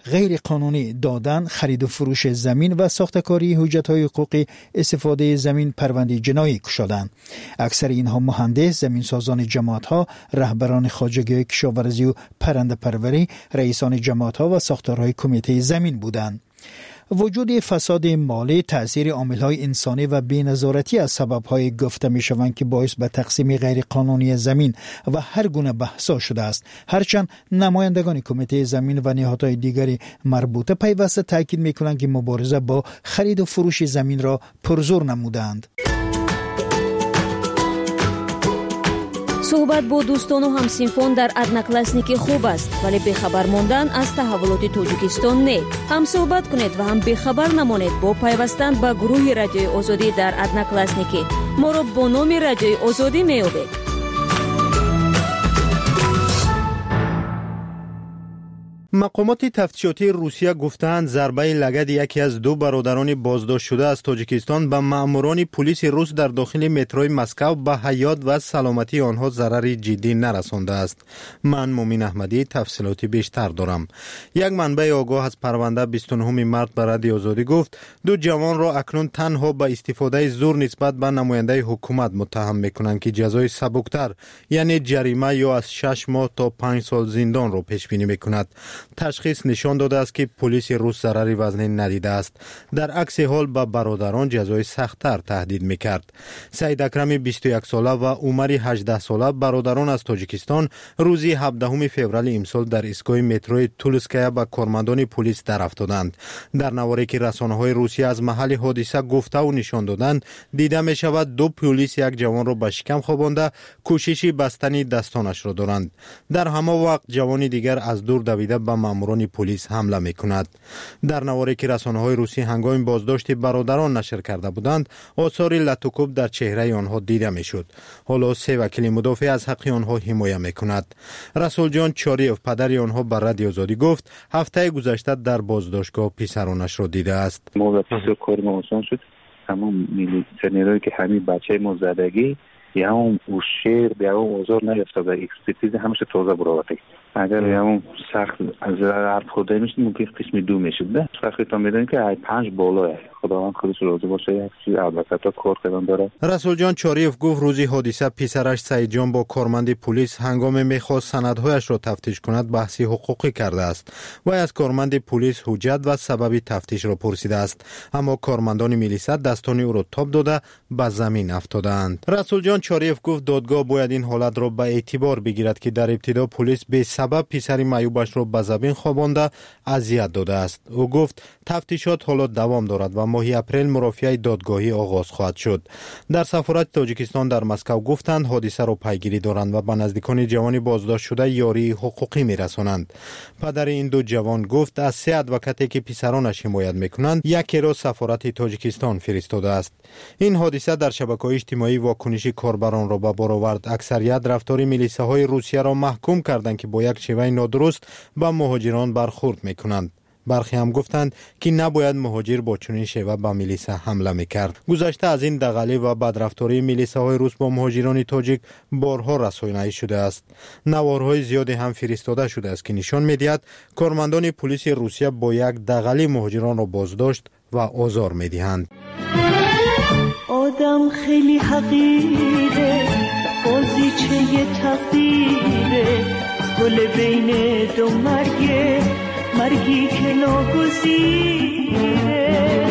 غیر قانونی دادن، خرید و فروش زمین و ساختکاری حجت‌های حقوقی استفاده زمین پرونده جنایی گشادند. اکثر اینها مهندس، زمینسازان جماعت‌ها، رهبران خواجگی کشاورزی و پرنده پروری، رئیسان جماعت‌ها و ساختارهای کمیته زمین بودند. وجود فساد مالی، تأثیر عامل‌های انسانی و بی‌نظارتی از سبب‌های گفته می‌شوند که باعث به تقسیم غیر قانونی زمین و هر گونه بحث‌ها شده است. هرچند نمایندگان کمیته زمین و نهادهای دیگری مربوطه پیوسته تاکید می‌کنند که مبارزه با خرید و فروش زمین را پرزور نمودند. صحبت با دوستان و همسینفون در ادناکلاسنیکی خوب است، ولی بخبر ماندن از تحولات تاجیکستان نه. هم صحبت کنید و هم بخبر نمانید با پیوستن به گروه رادیوی آزادی در ادناکلاسنیکی. ما را با نام رادیوی آزادی میابید. مقامات تفتیشاتی روسیه گفتند ضربه لگد یکی از دو برادران بازداشت شده از تاجیکستان به ماموران پلیس روس در داخل متروی مسکو به حیات و سلامتی آنها ضرری جدی نرسانده است. من مومین احمدی تفصیلاتی بیشتر دارم. یک منبع آگاه از پرونده 29 مارس به رادیو آزادی گفت دو جوان را اکنون تنها به استفاده زور نسبت به نماینده حکومت متهم میکنند که جزای سبکتر یعنی جریمه یا از 6 ماه تا 5 سال زندان را پیش بینی میکند. تشخیص نشان داده است که پلیس روس ضرری وزنی ندیده است. در عکس حال به برادران جزای سخت‌تر تهدید میکرد. سعید اکرم 21 ساله و عمر 18 ساله برادران از تاجیکستان روزی 17 فوریه امسال در ایستگاه متروی تولسکایا به کارمندان پلیس در افتادند. در نواری که رسانه‌های روسیه از محل حادثه گفته و نشان دادند دیده می شود دو پلیس یک جوان را به شکم خوابانده کوشش بستن دستانش را دارند. در همان وقت جوانی دیگر از دور دویده به ماموران پلیس حمله میکند. در نواری که رسانه‌های روسی هنگام بازداشت برادران نشر کرده بودند آثار لطوکوب در چهره آنها دیده میشد. حالا سه وکیل مدافع از حق آنها حمایت میکند. رسول جان چاریف پدر آنها بر رادیو آزادی گفت هفته گذشته در بازداشتگاه پسرانش را دیده است. ما کار ما آسان شد. تمام میلیونری که همین بچه ما زدگی یا اون شیر یا اون اوزار نیفته و اکسپرتیز همیشه تازه براورده. اگر یا اون سخت از حرف خورده میشه ممکن قسمی 2 میشه. نه سختی تا میدونی که 5 بالاه. خداوند خودش راضی باشه. یک البته تا کار کردن داره. رسول جان چاریف گفت روزی حادثه پسرش سعید جان با کارمند پلیس هنگام میخواست سندهایش را تفتیش کند بحثی حقوقی کرده است و از کارمند پلیس حجت و سبب تفتیش را پرسیده است، اما کارمندان میلیسا دستان او را تاب داده به زمین افتادند. رسول جان چاریف گفت دادگاه باید این حالت را به اعتبار بگیرد که در ابتدا پلیس به سبب پسر معیوبش را به زمین خوابانده اذیت داده است. او گفت تفتیشات حالا دوام دارد و ماه اپریل مرافعه دادگاهی آغاز خواهد شد. در سفارت تاجیکستان در مسکو گفتند حادثه را پیگیری دارند و به نزدیکان جوان بازداشت شده یاری حقوقی میرسانند. پدر این دو جوان گفت از 3 ادوکاتی که پسرانش حمایت میکنند یکی را سفارت تاجیکستان فرستاده است. این حادثه در شبکه‌های اجتماعی واکنش کاربران را به بار آورد. اکثریت رفتار میلیساهای روسیه را محکوم کردند که با یک شیوه نادرست به مهاجران برخورد میکنند. برخی هم گفتند که نباید مهاجر با چنین شیوه به میلیسا حمله میکرد. گذشته از این دغلی و بدرفتاری میلیساهای روس با مهاجران تاجیک بارها رسانه‌ای شده است. نوارهای زیادی هم فرستاده شده است که نشان میدهد کارمندان پلیس روسیه با یک دغلی مهاجران را بازداشت و آزار میدهند. آدم خیلی حقیره، بازیچه تقدیره، گل بین دو مرگی که ناگزیره.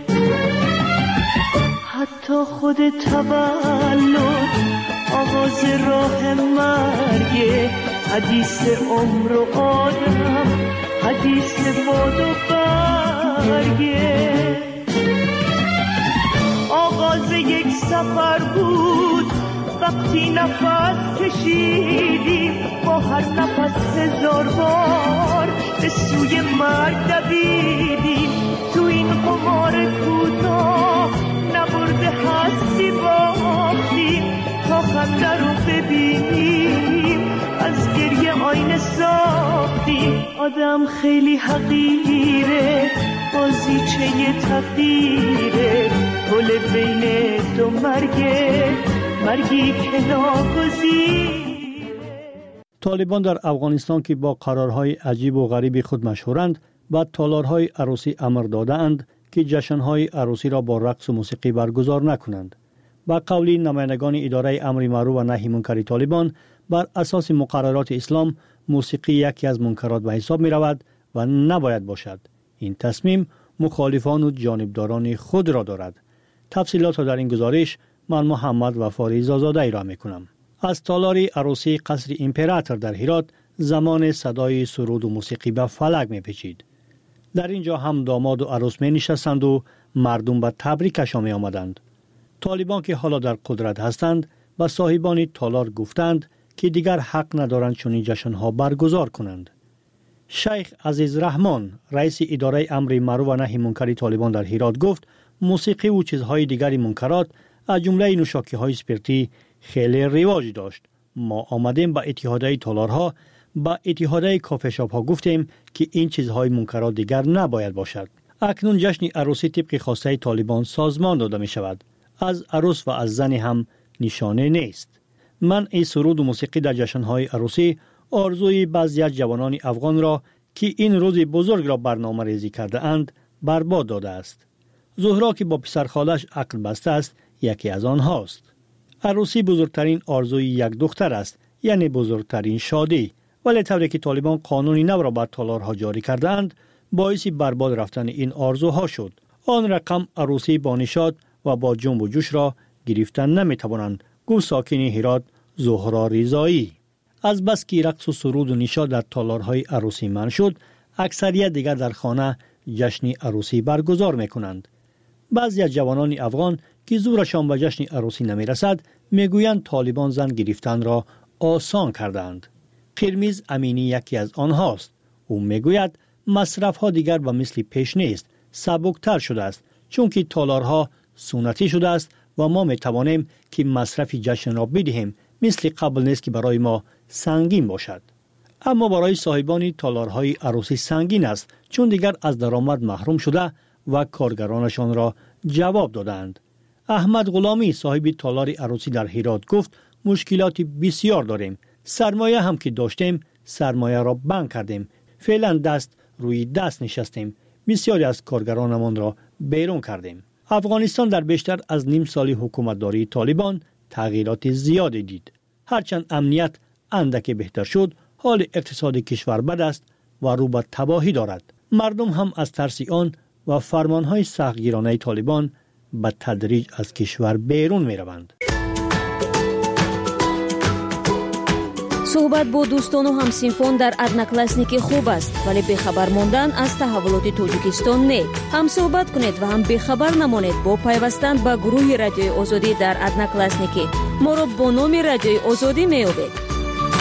حتی خود تولد آغاز راه مرگه، حدیث عمر و آدم، حدیث باد و برگه. آغاز یک سفر بود وقتی نفس کشیدیم، با هر نفس 1000 بار به سوی مرگ دویدیم. تو این قمار کوتاه نبرده هستی باختیم، تا خنده رو ببینیم از گریه آینه ساختیم. آدم خیلی حقیره، بازیچه تقدیره، گل بین دو مرگی که ناگزیره. طالبان در افغانستان که با قرارهای عجیب و غریب خود مشهورند، و تالارهای عروسی امر دادند که جشن‌های عروسی را با رقص و موسیقی برگزار نکنند. با قول نمایندگان اداره امر معروف و نهی منکر طالبان، بر اساس مقررات اسلام موسیقی یکی از منکرات به حساب می رود و نباید باشد. این تصمیم مخالفان و جانبداران خود را دارد. تفصیلات را در این گزارش من محمد وفاری زازاده را می کنم. از تالار عروسی قصر امپراتور در هرات زمان صدای سرود و موسیقی به فلک می پیچید. در اینجا هم داماد و عروس می نشستند و مردم به تبریکشان می آمدند. طالبان که حالا در قدرت هستند و صاحبان تالار گفتند که دیگر حق ندارند چنین جشن‌ها برگزار کنند. شیخ عزیز رحمان، رئیس اداره امر معروف و نهی منکر طالبان در هرات گفت موسیقی و چیزهای دیگری منکرات از جمله نوشاکی‌های اسپرتی خیلی رواج داشت. ما آمدیم با اتحادیه تالارها، با اتحادیه کافه شاپ‌ها گفتیم که این چیزهای منکرات دیگر نباید باشد. اکنون جشن عروسی طبق خواسته طالبان سازمان داده می شود. از عروس و از زن هم نشانه نیست. منع سرود و موسیقی در جشن‌های عروسی آرزوی بعضی از جوانان افغان را که این روز بزرگ را برنامه ریزی کرده اند برباد داده است. زهرا که با پسرخالش عقد بسته است یکی از آنهاست. عروسی بزرگترین آرزوی یک دختر است، یعنی بزرگترین شادی، ولی طوری که طالبان قانونی نو را بر تالارها جاری کرده اند باعث برباد رفتن این آرزوها شد. آن رقم عروسی با نشاط و با جنب و جوش را گرفتن نمیتوانند، گفت ساکن هرات زهرا رضایی. از بس که رقص و سرود و نشاط در تالارهای عروسی منع شد، اکثریت دیگر در خانه جشن عروسی برگزار میکنند. بعضی از جوانان افغان که زورشان به جشن عروسی نمیرسد میگویند طالبان زن گرفتن را آسان کردند. قرمیز امینی یکی از آنهاست. او میگوید مصرف ها دیگر به مثل پیش نیست، سبکتر شده است، چون که تالارها سنتی شده است و ما میتوانیم که مصرف جشن را بدهیم، مثل قبل نیست که برای ما سنگین باشد. اما برای صاحبان تالارهای عروسی سنگین است، چون دیگر از درآمد محروم شده و کارگرانشان را جواب دادند. احمد غلامی صاحب تالار عروسی در هرات گفت مشکلات بسیار داریم. سرمایه هم که داشتیم سرمایه را بند کردیم. فعلا دست روی دست نشستیم. بسیاری از کارگرانمان را بیرون کردیم. افغانستان در بیشتر از نیم سال حکومتداری طالبان تغییرات زیادی دید. هرچند امنیت اندکی بهتر شد، حال اقتصاد کشور بد است و رو به تباهی دارد. مردم هم از ترس آن و فرمانهای سختگیرانه طالبان به تدریج از کشور بیرون می روند. صحبت با دوستان و همسینفون در ادناکلاسنیکی خوب است، ولی بخبر موندن از تحولات توجیکستان نه. هم صحبت کنید و هم بخبر نمانید با پیوستن به گروه رادیوی آزادی در ادناکلاسنیکی. ما را با نام رادیوی آزادی می‌یابید.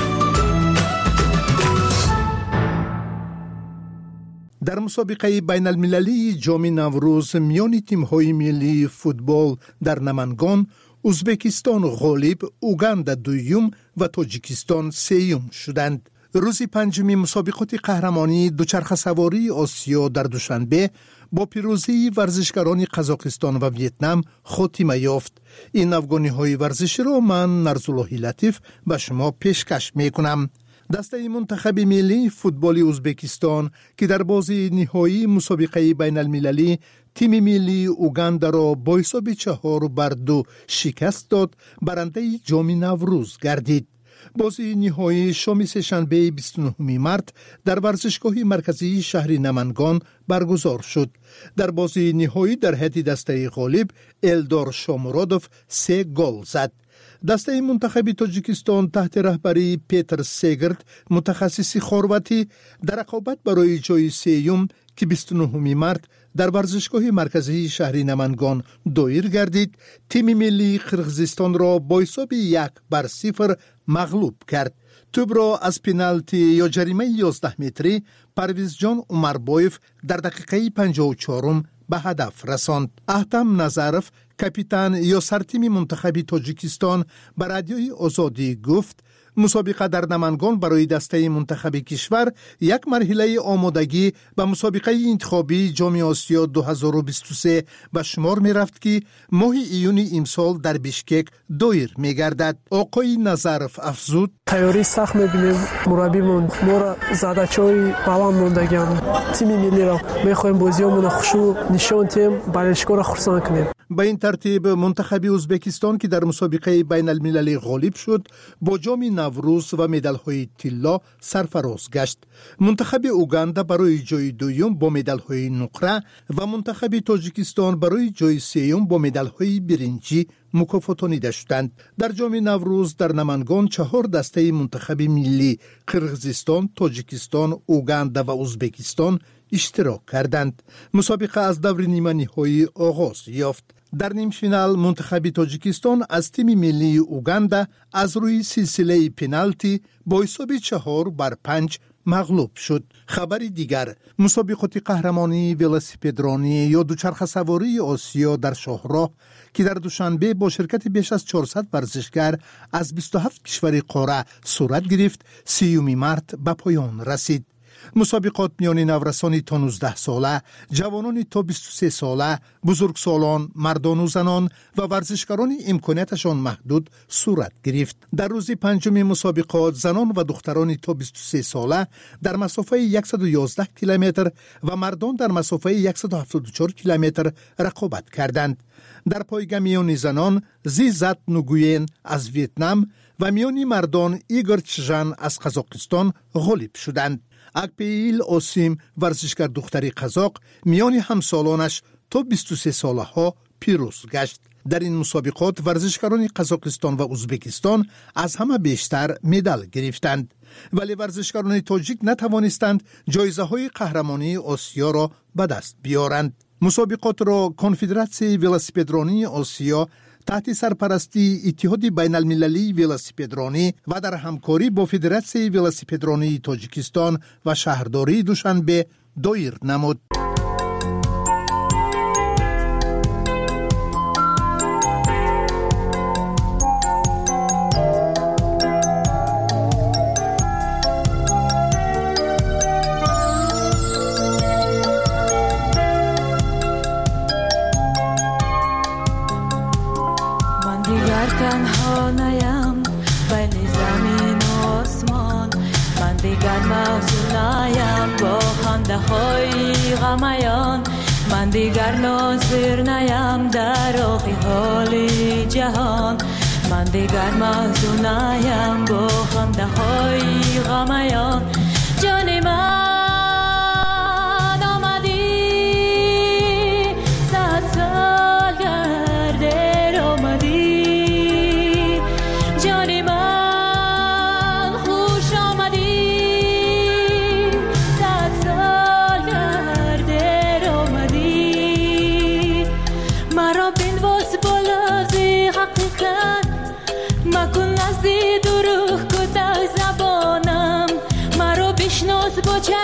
در مسابقه بین المللی جام نوروز میان تیم‌های ملی فوتبال در نمنگان، ازبکستان غالب، اوگاندا دوم و تاجیکستان سوم شدند. روز پنجمی مسابقات قهرمانی دوچرخه سواری آسیا در دوشنبه با پیروزی ورزشکاران قزاقستان و ویتنام خاتمه یافت. این افغانی‌های ورزشی را من نرزالله لطیف به شما پیشکش می‌کنم. دسته منتخب ملی فوتبال ازبکستان که در بازی نهایی مسابقه بین المللی تیم ملی اوگاندا را با حساب 4-2 شکست داد، برنده جام نوروز گردید. بازی نهایی شام سه‌شنبه 29 مارس در ورزشگاه مرکزی شهر نمنگان برگزار شد. در بازی نهایی در حد دسته غالب الدار شامورادوف 3 گل زد. دسته منتخب تاجیکستان تحت رهبری پیتر سیگرد متخصص خرواتی در رقابت برای جای سوم که 29 مارس در ورزشگاه مرکزی شهر نمنگان دایر گردید، تیم ملی قرقیزستان را با حساب 1-0 مغلوب کرد. توپ را از پنالتی یا جریمه 11 متری پرویز جان عمربایف در دقیقه 54 به هدف رساند. احتم نظرف کاپیتان یا سرتیم منتخب تاجیکستان به رادیوی آزادی گفت مسابقه در نمنگان برای دسته منتخب کشور یک مرحله آمادگی به مسابقه انتخابی جام آسیا 2023 به شمار می رفت که ماه ایون امسال در بیشکک دایر می گردد. آقای نظرف افزود: تیاری سخت می بینیم. مربیمون ما را زدچای بلند موندگیم. تیم ملی را می خواهیم بازیامون خشوع نشان تیم بالشکو را خرسان کنیم. به این ترتیب منتخب ازبکستان که در مسابقه بین المللی غالب شد با جام نوروز و مدال‌های طلا سرفراز گشت. منتخب اوگاندا برای جای دوم با مدال‌های نقره و منتخب تاجیکستان برای جای سوم با مدال‌های برنجی مکافاتانیده شدند. در جام نوروز در نمنگان 4 دسته منتخب ملی قرقیزستان، تاجیکستان، اوگاندا و ازبکستان اشتراک کردند. مسابقه از دور نیمه نهایی آغاز یافت. در نیم فینال منتخب تاجیکستان از تیم ملی اوگاندا از روی سلسله پنالتی با حساب 4-5 مغلوب شد. خبر دیگر: مسابقات قهرمانی ولسیپدرانی یا دوچرخه سواری آسیا در شاهراه که در دوشنبه با شرکت بیش از 400 ورزشگر از 27 کشور قاره صورت گرفت 30 مارس به پایان رسید. مسابقات میان نورسان تا 19 ساله، جوانان تا 23 ساله، بزرگسالان، مردان و زنان و ورزشکاران امکاناتشان محدود صورت گرفت. در روز پنجم مسابقات زنان و دختران تا 23 ساله در مسافه 111 کیلومتر و مردان در مسافه 174 کیلومتر رقابت کردند. در پایگاه میان زنان زیزت نگوین از ویتنام و میان مردان ایگور چژان از قزاقستان غالب شدند. اکپیل اوسیم ورزشگر دختری قزاق میان همسالانش تا 23 ساله ها پیروز گشت. در این مسابقات ورزشکاران قزاقستان و ازبکستان از همه بیشتر مدال گرفتند، ولی ورزشکاران تاجیک نتوانستند جایزه های قهرمانی آسیا را به دست بیارند. مسابقات را کنفدراسیون ولسیپدرانی آسیا تحت سرپرستی اتحاد بین المللی ولسیپدرانی و در همکاری با فدراسیون ولسیپدرانی تاجیکستان و شهرداری دوشنبه دایر نمود. تنها نیم بین زمین و آسمان، من دیگر محزون نیم با خنده های غمیان، من دیگر ناظر نیم در آخی حال جهان، من دیگر محزون نیم با خنده های غمیان. جان من آمدی 100 سال گرده آمدی، جان من خوش آمدی 100 سال گرده آمدی. مرا بنواز بالا زی حقیقت، مکن نزدی دروغ کتای زبانم، مرا بشناس با چه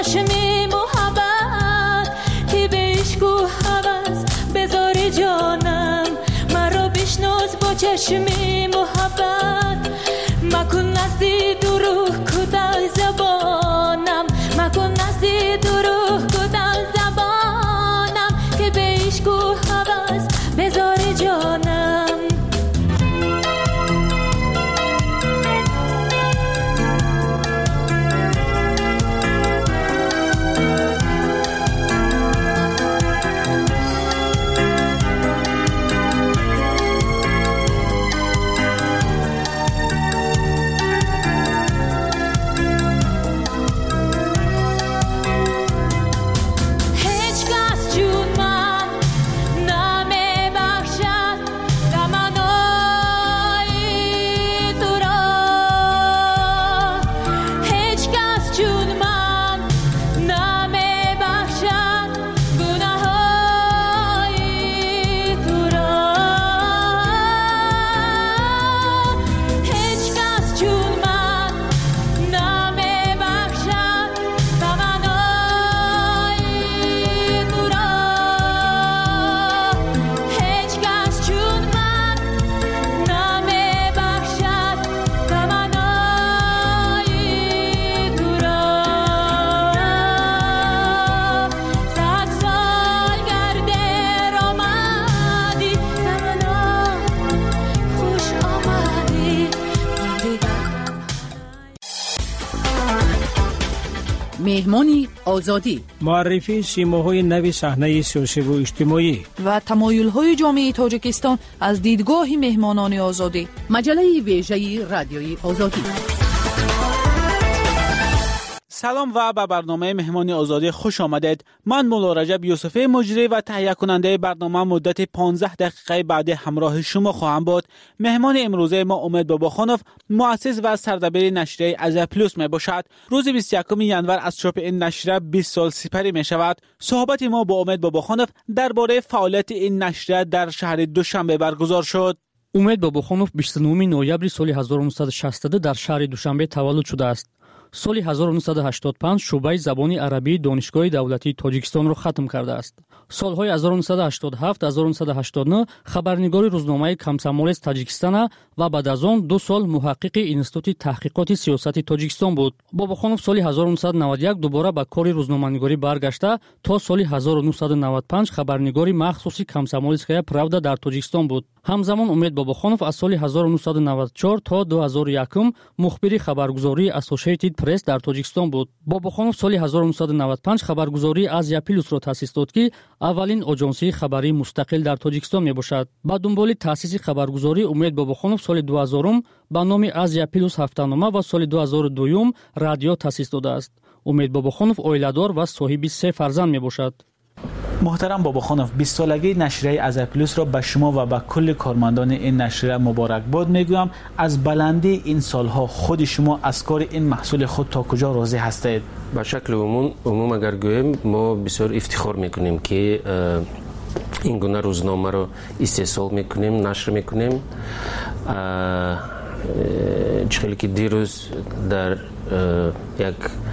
مهمانی آزادی، معرفی سیماهای نوی صحنه سیاسی و اجتماعی و تمایل‌های جامعه تاجیکستان از دیدگاه مهمانان آزادی. مجله ویژه رادیوی آزادی. سلام و به برنامه مهمان آزادی خوش آمدید. من مولا رجب یوسفی مجری و تهیه کننده برنامه مدت 15 دقیقه بعد همراه شما خواهم بود. مهمان امروزه ما امید باباخانوف، مؤسس و سردبیر نشریه از پلوس می باشد. روز 21 ینور از چاپ این نشریه 20 سال سپری می شود. صحبت ما با امید باباخانوف درباره فعالیت این نشریه در شهر دوشنبه برگزار شد. امید باباخانوف 29 نوامبر سال 1962 در شهر دوشنبه تولد شده است. سال 1985 شعبه زبان عربی دانشگاه دولتی تاجیکستان را ختم کرده است. سالهای 1987 1989 خبرنگار روزنامه کمسامولس تاجیکستان و بعد از آن 2 سال محقق اینستیتوت تحقیقات سیاسی تاجیکستان بود. باباخانوف سال 1991 دوباره به کار روزنامه‌نگاری برگشته تا سال 1995 خبرنگاری مخصوصی کمسامولسکایا правда در تاجیکستان بود. همزمان امید باباخانوف از سال 1994 تا 2001 مخبر خبرگزاری اسوسییتد پرس در تاجیکستان بود. باباخانوف سال 1995 خبرگزاری آزیا پلوس را تأسیس داد که اولین آژانسی خبری مستقل در تاجیکستان می باشد. با دنبال تأسیس خبرگزاری امید باباخانوف سال 2000 با نام آزیا پلوس هفتهنامه و سال 2002 رادیو تأسیس داده است. امید باباخانوف عائله‌دار و صاحب 3 فرزند می باشد. محترم باباخانوف، 20 سالگی نشریه از پلوس را به شما و به کل کارمندان این نشریه مبارک باد میگویم. از بلندی این سالها خود شما از کار این محصول خود تا کجا راضی هستید؟ به شکل عموم اگر گویم ما بسیار افتخار میکنیم که این گونه روزنامه را استحصال میکنیم، نشر میکنیم. چخیلی که دیروز در یک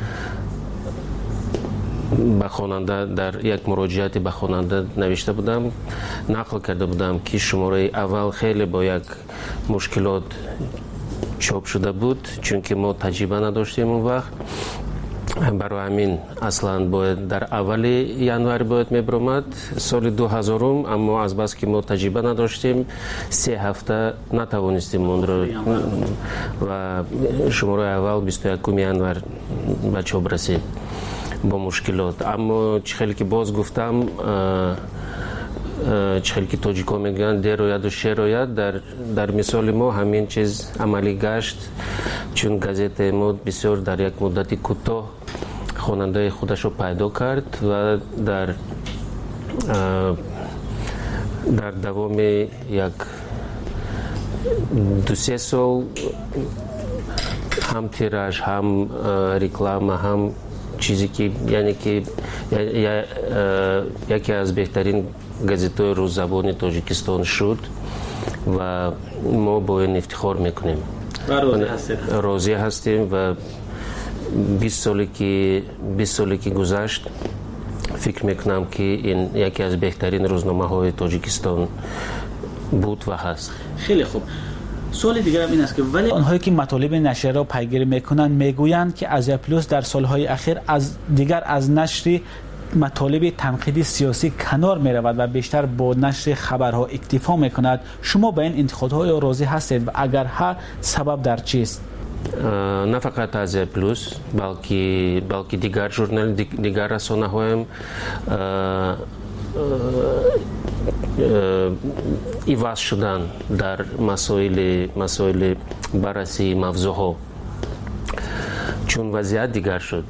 به خواننده در یک مراجعاتی به خواننده نوشته بودم، نقل کرده بودم که شماره اول خیلی با یک مشکلات چاپ شده بود چون که ما تجربه نداشتیم اون وقت. برای همین اصلا باید در اول ینور باید میبرامد سال 2000 اما از بس که ما تجربه نداشتیم 3 هفته نتوانستیم اون رو و شماره اول 21 ینور به چاپ رسید با مشکلات. اما خیلی که باز گفتم خیلی که تاجیکا میگن در روید و شیر روید، در مثال ما همین چیز عملی گشت چون گازت ما بسیار در یک مدت کوتاه خواننده خودش رو پیدا کرد و در دوام یک 2-3 سال هم تیراژ هم رکلام هم چیزی که یعنی که یکی از بهترین گازت‌های روززبان تاجیکستان شد و ما با این افتخار میکنیم. راضی هستیم و 20 سالی که گذشت فکر میکنم که این یکی از بهترین روزنامه های تاجیکستان بود و هست. خیلی خوب. سوال دیگر هم این است که ولی آنهایی که مطالب نشریه را پیگیری میکنند میگویند که آزیا پلوس در سالهای اخیر از نشر مطالب تنقیدی سیاسی کنار میرود و بیشتر با نشر خبرها اکتفا میکند. شما به این انتقادهای راضی هستید و اگر ها سبب در چیست؟ نه فقط آزیا پلوس بلکه دیگر ژورنال دیگر رسانه هایم ایواز شدن در مسائل بررسی موضوعها چون وضعیت دیگر شد،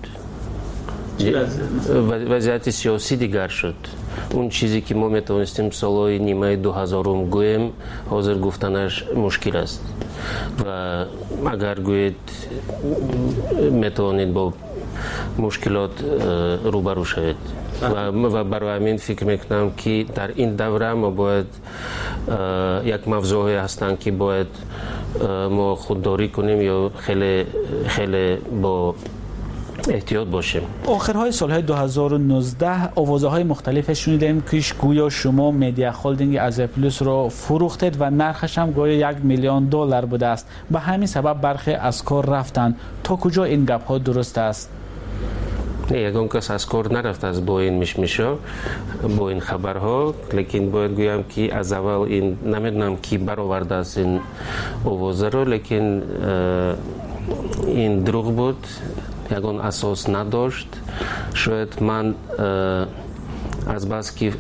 وضعیت سیاسی دیگر شد. اون چیزی که ما میتونستیم سالهای نیمه 2000 گویم حاضر گفتنش مشکل است و اگر گوید میتونید با مشکلات روبرو شوید و برای همین فکر میکنم که در این دوره ما باید یک موضوعی هستند که باید ما خودداری کنیم یا خیلی با احتیاط باشیم. آخرهای سالهای 2019 آوازهای مختلف شنیدیم که گویا شما میدیا هولدینگ آزیا پلوس را فروختید و نرخش هم گویا $1 میلیون بوده است. به همین سبب برخی از کار رفتند. تا کجا این گپ ها درست است؟ یگان کس از کار نرفت از با این مشمشا با این خبرها، لیکن باید گویم که از اول این نمیدونم کی برآورده است این آوازه رو، لیکن این دروغ بود ягон асос надошт. Шояд ман аз бас ки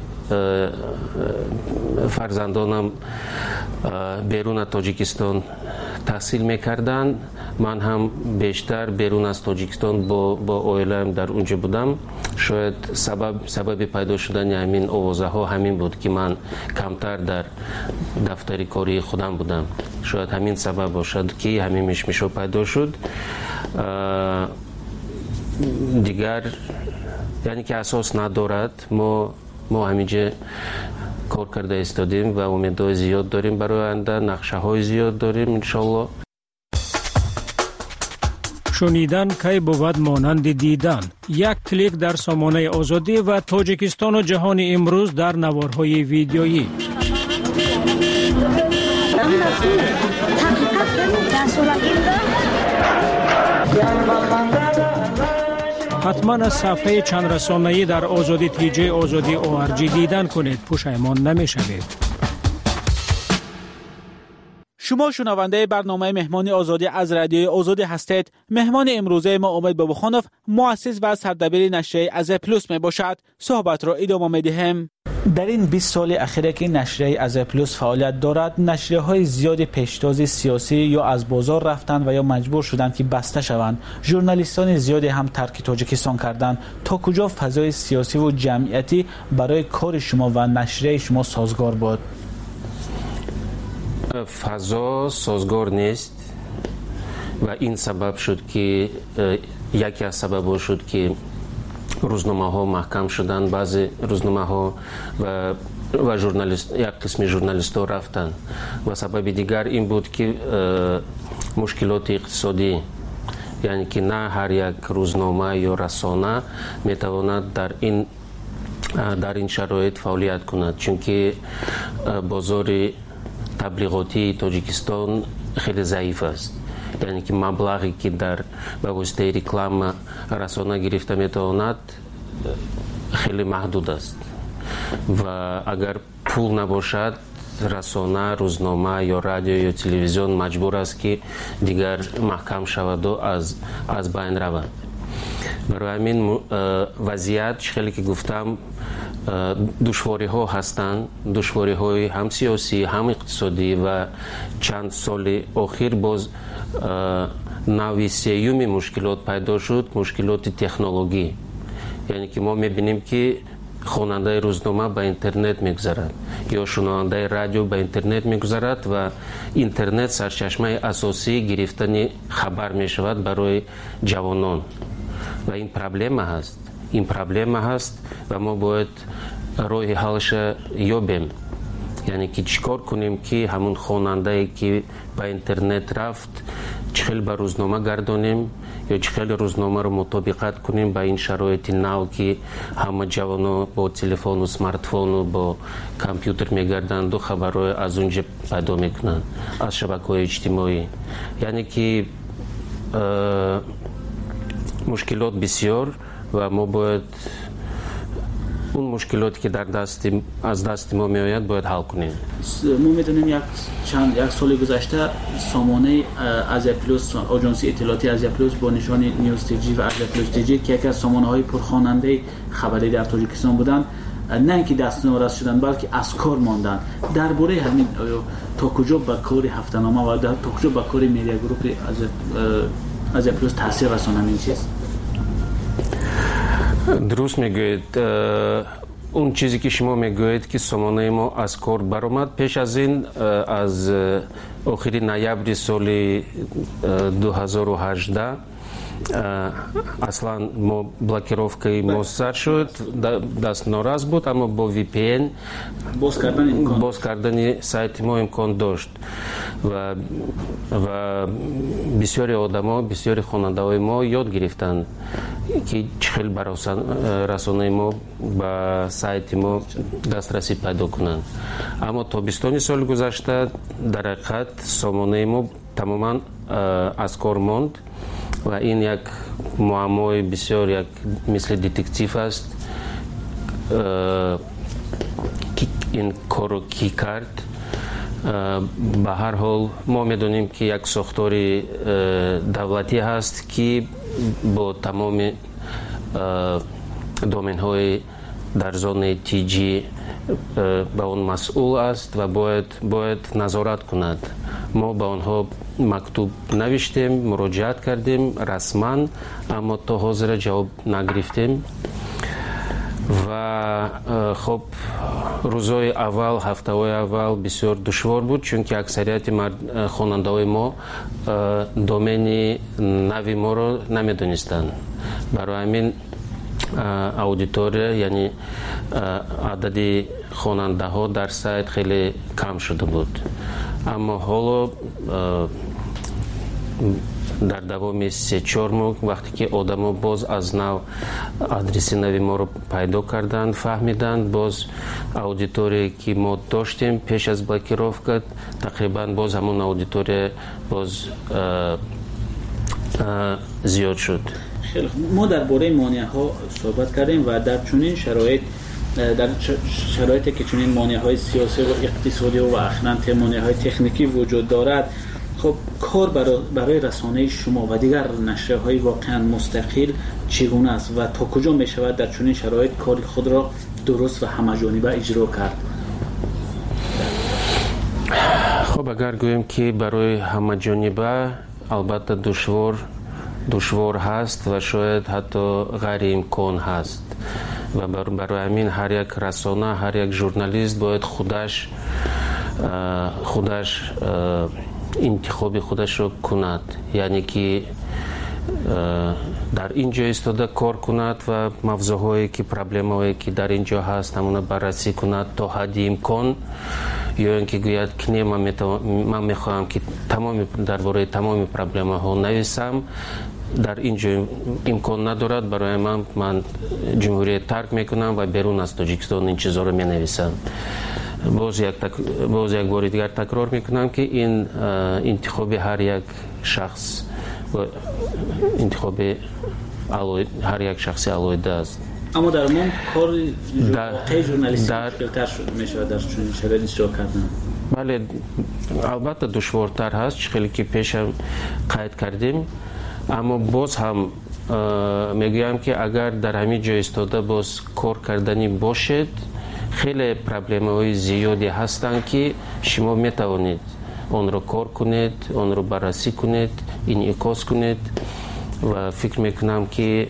фарзандонам беруна Тоҷикистон таҳсил мекарданд, ман ҳам бештар берун аз Тоҷикистон бо оилаам дар унҷа будам. Шояд сабаби пайдо шудани ҳамин овозаҳо ҳамин буд ки ман камтар дар дафтари кории худам будам. Шояд ҳамин сабаб бошад ки ҳамин мишмишо пайдо шуд. дигар яъне ки асос надорад. мо ҳаминҷа кор карда истодем ва умедҳои зиёд дорем барои оянда, нақшаҳои зиёд дорем иншоалло. шунидан кай бувад монанди дидан. Як клик дар сомонаи озодӣ ва Тоҷикистону ҷаҳони имрӯз дар наворҳои видеоӣ. ҳатман аз сафҳаи чандрасонаӣ дар озоди тиҷаи озодӣ ORG дидан кунед, пушаймон намешавед. شما شنونده برنامه مهمان آزادی از رادیوی آزادی هستید. مهمان امروزه ما امید بابخانوف مؤسس و سردبیر نشریه از پلوس می باشد. صحبت را ادامه می دهیم. در این 20 سال اخیر که نشریه از پلوس فعالیت دارد، نشریه های زیادی پیشتاز سیاسی یا از بازار رفتند و یا مجبور شدند که بسته شوند. ژورنالیستان زیادی هم ترک تاجیکستان کردند. تا کجا فضای سیاسی و جمعیتی برای کار شما و نشریه شما سازگار بود؟ فضا سازگار نیست و این سبب شد که یکی از سبب شد که روزنامه ها محکم شدن. بعضی روزنامه ها و ژورنالیست، یک قسم ژورنالیست ها رفتن و سبب دیگر این بود که مشکلات اقتصادی، یعنی که نه هر یک روزنامه یا رسانه میتواند در این شرایط فعالیت کند، چون که بازار تبلیغاتی تاجیکستان خیلی ضعیف است. یعنی که مبلغی که در به واسطه رکلام رسانه گرفته میتواند خیلی محدود است و اگر پول نباشد رسانه، روزنامه یا رادیو یا تلویزیون مجبور است که دیگر محکم شود و از بین رود. برای همین وضعیت خیلی که گفتم دشواری ها هستند، دشواری های هم سیاسی هم اقتصادی و چند سال اخیر باز نوع سیوم مشکلات پیدا شد، مشکلات تکنولوژی. یعنی که ما میبینیم که خواننده روزنامه به اینترنت میگذرد یا شنونده رادیو به اینترنت میگذرد و اینترنت سرچشمه اساسی گرفتن خبر میشود برای جوانان و این پرابلم هست. این پرابلم هست و ما باید راه حلش یابیم. یعنی که چیکار کنیم که همون خواننده که به اینترنت رفت چخیل به روزنامه گردانیم یا چخیل روزنامه رو مطابقت کنیم با این شرایط نو که همه جوانا با تلفن و سمارتفون و با کامپیوتر میگردند و خبرهای از اونجا پیدا میکنند از شبکه‌های اجتماعی. یعنی که مشکلات بسیار و ما باید اون مشکلاتی که از دست ما میآید باید حل کنیم. ما میدونیم یک سال گذشته سامانه آزیا پلوس، آژانس اطلاعاتی آزیا پلوس با نشان نیوز تیجی و آزیا پلوس تیجی که یکی از سامانه های پرخواننده خبری در تاجیکستان بودند، نه اینکه دست نوراست شدن بلکه از کار ماندن. درباره همین تا کجا به کار هفته‌نامه و تا کجا به کار میدیا گروپ آزیا پلوس تاثیر رسانه این چیز؟ درست میگوید. اون چیزی که شما میگوید که سامانه ما از کار برآمد پیش از این، از آخر نوامبر سال 2018 اصلا ما بلاکировкаи ما سر شد، دست ناراض بود، اما با VPN باز کردن سایت ما امکان داشت و بسیاری آدما، بسیاری خواننده های ما یاد گرفتند که چخیل برای رسانه ما با سایت ما دسترسی پیدا کنند. اما تابستان سال گذشته در حقیقت سامانه ما تماما از کار ماند و این یک معمای بسیار یک مثل دتکتیو است. این کارو کی کرد؟ به هر حال ما میدونیم که یک ساختار دولتی هست که با تمام دومین‌های در زون تیجی به اون مسئول است و باید نظارت کند. ما به آنها مکتوب نوشتیم، مراجعت کردیم رسما، اما تا حاضر جواب نگرفتیم. و خب روزهای اول، هفته‌های اول بسیار دشوار بود، چون که اکثریت خواننده‌های ما دومین نوی ما رو نمیدونستند. برای همین аудитория, یعنی عدد خواننده ها در سایت خیلی کم شده بود. اما حالا در دوام 3-4 ماه وقتی که آدم ها باز از نو آدرس نوی ما رو پیدا کردن، فهمیدن، باز аудитория که ما داشتیم پیش از بلاکировка تقریبا باز همون аудитория باز زیاد شد. ما درباره مانع ها صحبت کردیم و در چنین شرایطی که چنین مانع های سیاسی و اقتصادی و اخیراً مانع های تکنیکی وجود دارد، خب کار برای رسانه شما و دیگر نشریه های واقعا مستقل چگونه است و تا کجا می شود در چنین شرایط کار خود را درست و همه‌جانبه اجرا کرد؟ خب اگر گوییم که برای همه‌جانبه البته دشوار هست و شاید حتی غیر امکان هست و برای همین هر یک رسانه، هر یک ژورنالیست باید خودش انتخاب خودش رو کند، یعنی که در اینجا ایستاده کار کند و موضوعهایی که پرابلم‌هایی که در اینجا هست همون بررسی کند تا حد امکان، یا اینکه گوید که من میخواهم که درباره تمام پرابلم‌ها نویسم، در اینجا امکان ندارد، برای من جمهوریت ترک میکنم و بیرون از تاجیکستان این چیزا رو مینویسم. باز یک بار دیگر تکرار میکنم که این انتخاب هر یک شخص و انتخاب هر یک شخصی علایده است. اما در من کار واقعی ژورنالیستی مشکل‌تر میشه در چنین شرایطی اجرا کردن. بله البته دشوارتر هست، خیلی که پیش هم قید کردیم، اما باز هم میگویم که اگر در همین جای ایستاده باز کار کردنی باشد، خیلی پرابلم‌های زیادی هستند که شما میتوانید آن را کار کنید، آن را بررسی کنید، انعکاس کنید و فکر میکنم که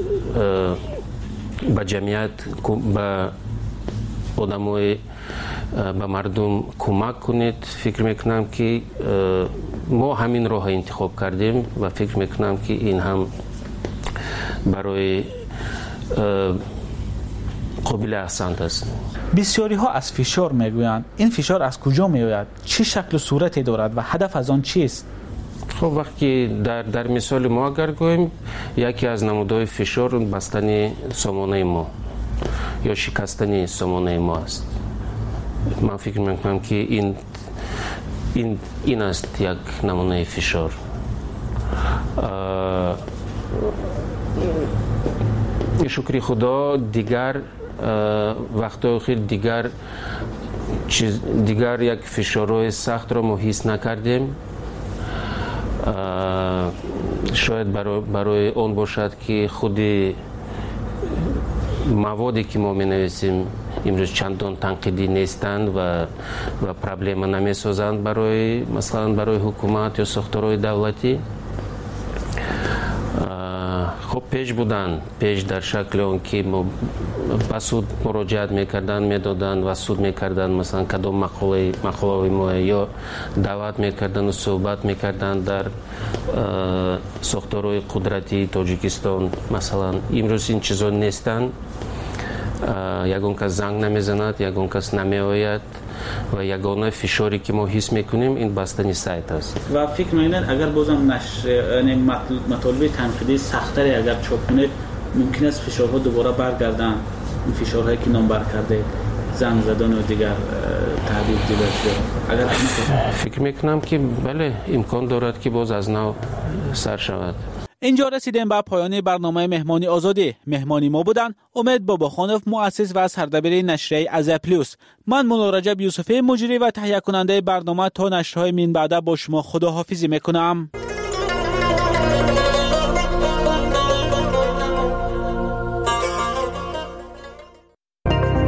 به جمعیت، به آدمای، به مردم کمک کنید. فکر میکنم که ما همین راه انتخاب کردیم و فکر میکنم که این هم برای قابل احسنت است. بسیاری ها از فشار میگویند. این فشار از کجا میآید؟ چه شکل و صورتی دارد و هدف از آن چیست؟ خب وقتی در مثال ما اگر گوییم، یکی از نمودهای فشار بستن سامانه ما یا شکستن سامانه ما است. من فکر میکنم که این است یک نمونه فشار. شکر خدا دیگر وقتا خیلی دیگر یک فشارهای سخت را ما حس نکردیم. شاید برای اون باشد که خود موادی که ما می نویسیم امروز چندان تنقیدی نیستند و پرابلم نمی سازند برای مثلا برای حکومت یا ساختارهای دولتی. خب پیش در شکل اون که به سود مراجعت میکردن، میدادن و سود میکردن، مثلا کدام مقاله ما یا دعوت میکردن و صحبت میکردن در ساختارهای قدرتی تاجیکستان. مثلا امروز این چیزا نیستن. یگان کس زنگ نمیزند، یگان کس نمیآید و یگانه فشاری که ما حس میکنیم این بستن سایت است. و فکر میکنید اگر بازم مطالب تنقیدی سخت‌تری اگر چاپ کنید، ممکن است فشارها دوباره برگردن، این فشارهایی که نام بر کرده، زنگ زدن و دیگر تهدید دیگر، اگر فکر میکنم که بله امکان دارد که باز از نو سر شود. اینجا رسیدیم به پایان برنامه مهمانی آزادی. مهمانی ما بودن امید باباخانوف، مؤسس و سردبیر نشریه از پلوس. من مولا رجب یوسفی، مجری و تهیه کننده برنامه. تا نشرهای من بعد با شما خداحافظی میکنم.